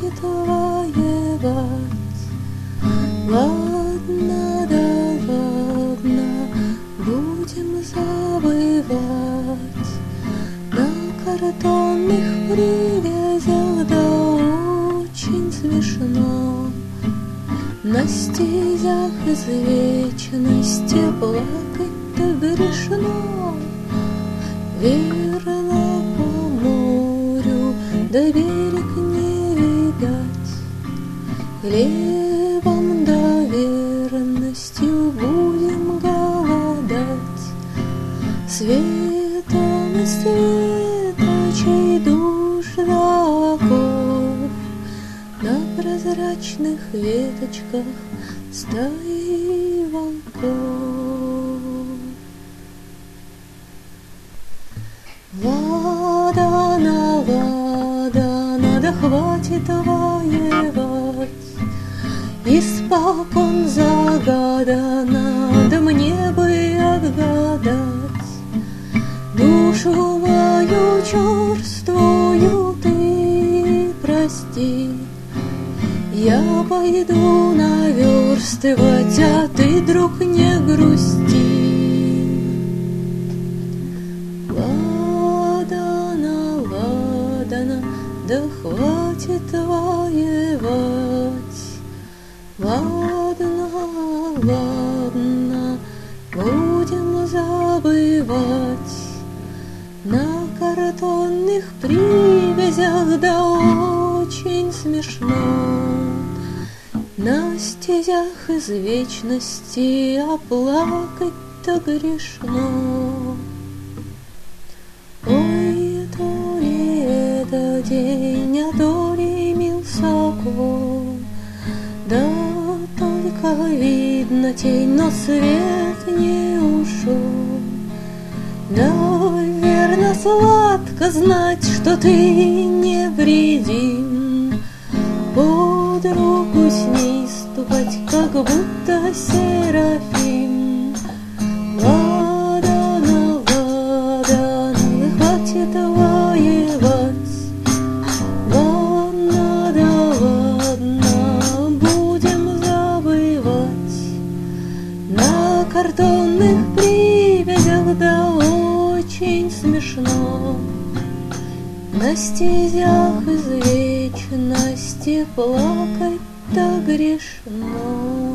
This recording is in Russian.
хватит воевать. Ладно, да ладно, будем забывать. На картонных привязях, да очень смешно. На стезях из вечности плакать-то грешно. Верно, по морю, да берег не видать. Хлебом да верностью будем голодать. Светом и светочей душ да оков. На прозрачных веточках стаи волков. Ладана, ладана, да хватит воевать. Испокон загадано, да мне бы отгадать. Душу мою черствую ты прости. Я пойду наверстывать, а ты, друг, не грусти. Ладана, ладана, да хватит воевать. Ладно, ладно, будем забывать. На картонных привязях, да очень смешно. На стезях из вечности, а плакать-то грешно. Ой, то ли это день, а то ли мил сокол. Да только видно тень, но свет не ушел. Да верно, сладко знать, что ты невредим. Под руку с ней ступать, как будто серафим. Ладана, ладана, хватит воевать. Ладно, да ладно, будем забывать. На картонных привязях, да очень смешно. На стезях из вечности плакать-то грешно.